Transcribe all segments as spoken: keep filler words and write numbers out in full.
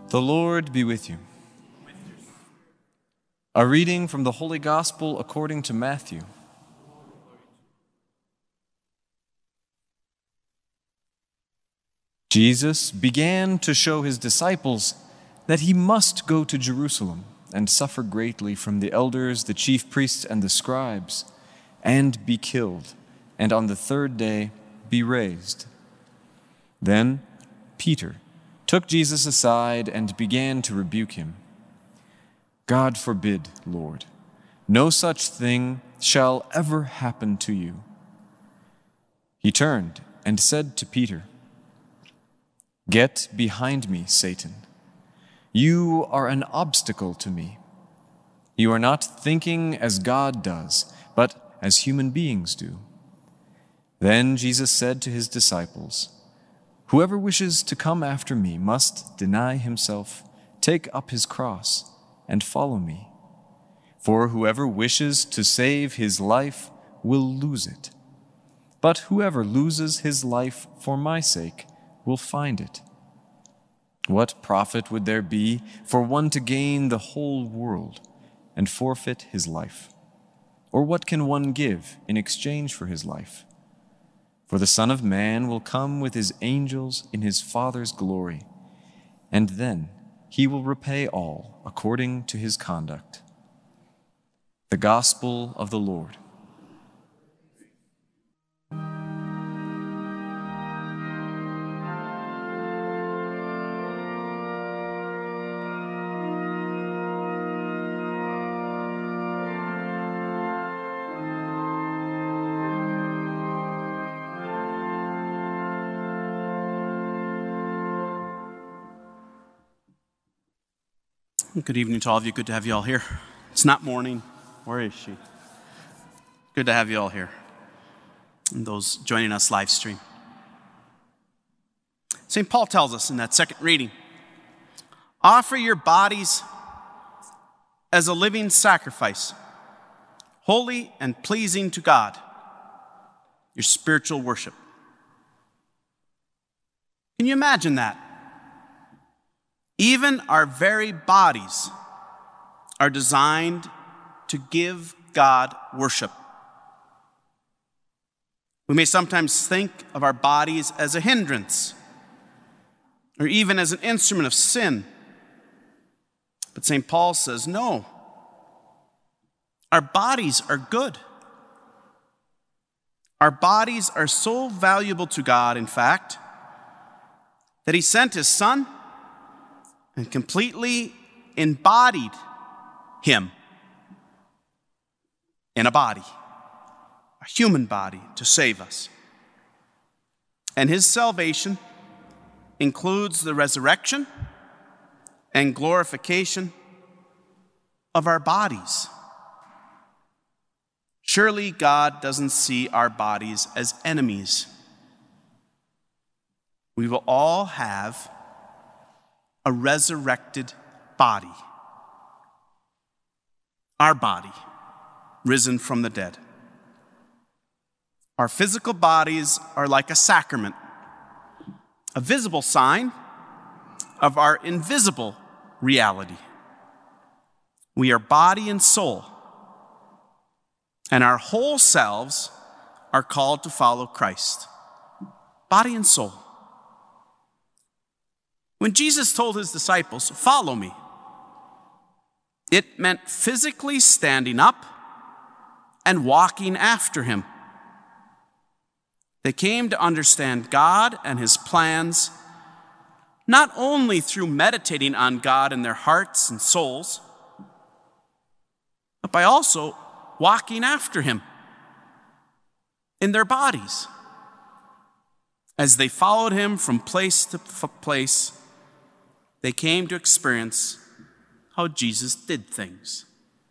The Lord be with you. A reading from the Holy Gospel according to Matthew. Jesus began to show his disciples that he must go to Jerusalem and suffer greatly from the elders, the chief priests, and the scribes, and be killed, and on the third day be raised. Then Peter took Jesus aside and began to rebuke him. God forbid, Lord, no such thing shall ever happen to you. He turned and said to Peter, Get behind me, Satan. You are an obstacle to me. You are not thinking as God does, but as human beings do. Then Jesus said to his disciples, Whoever wishes to come after me must deny himself, take up his cross, and follow me. For whoever wishes to save his life will lose it. But whoever loses his life for my sake will find it. What profit would there be for one to gain the whole world and forfeit his life? Or what can one give in exchange for his life? For the Son of Man will come with his angels in his Father's glory, and then he will repay all according to his conduct. The Gospel of the Lord. Good evening to all of you. Good to have you all here. It's not morning. Where is she? Good to have you all here. And those joining us live stream. Saint Paul tells us in that second reading, offer your bodies as a living sacrifice, holy and pleasing to God, your spiritual worship. Can you imagine that? Even our very bodies are designed to give God worship. We may sometimes think of our bodies as a hindrance or even as an instrument of sin. But Saint Paul says, no, our bodies are good. Our bodies are so valuable to God, in fact, that he sent his Son and completely embodied him in a body, a human body, to save us. And his salvation includes the resurrection and glorification of our bodies. Surely God doesn't see our bodies as enemies. We will all have a resurrected body. Our body, risen from the dead. Our physical bodies are like a sacrament, a visible sign of our invisible reality. We are body and soul, and our whole selves are called to follow Christ. Body and soul. When Jesus told his disciples, follow me, it meant physically standing up and walking after him. They came to understand God and his plans, not only through meditating on God in their hearts and souls, but by also walking after him in their bodies. As they followed him from place to place, they came to experience how Jesus did things.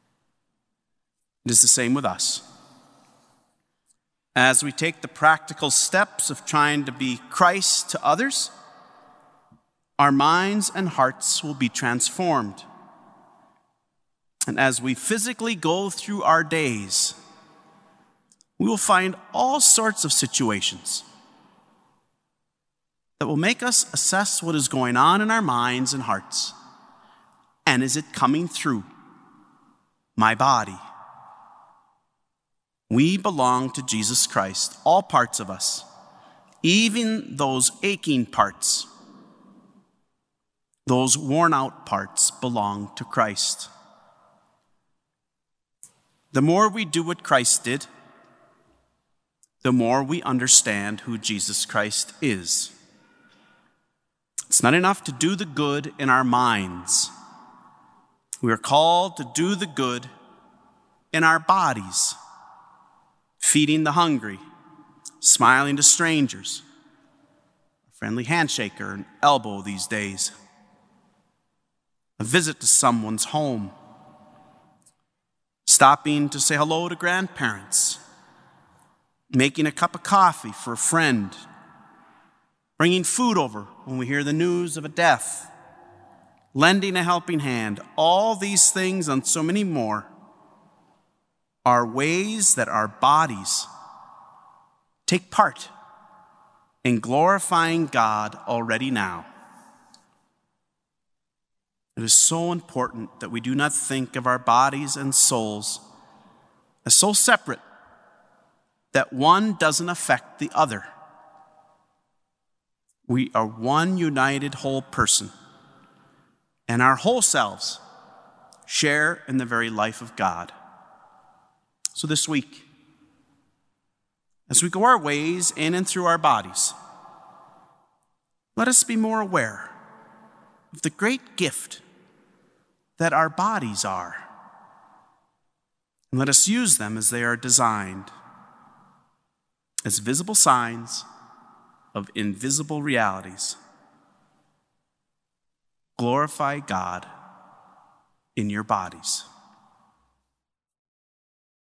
It is the same with us. As we take the practical steps of trying to be Christ to others, our minds and hearts will be transformed. And as we physically go through our days, we will find all sorts of situations that will make us assess what is going on in our minds and hearts. And is it coming through my body? We belong to Jesus Christ, all parts of us, even those aching parts, those worn out parts belong to Christ. The more we do what Christ did, the more we understand who Jesus Christ is. It's not enough to do the good in our minds. We are called to do the good in our bodies, feeding the hungry, smiling to strangers, a friendly handshake or an elbow these days, a visit to someone's home, stopping to say hello to grandparents, making a cup of coffee for a friend, bringing food over when we hear the news of a death, lending a helping hand. All these things and so many more are ways that our bodies take part in glorifying God already now. It is so important that we do not think of our bodies and souls as so separate that one doesn't affect the other. We are one united whole person, and our whole selves share in the very life of God. So this week, as we go our ways in and through our bodies, let us be more aware of the great gift that our bodies are. And let us use them as they are designed, as visible signs of invisible realities. Glorify God in your bodies.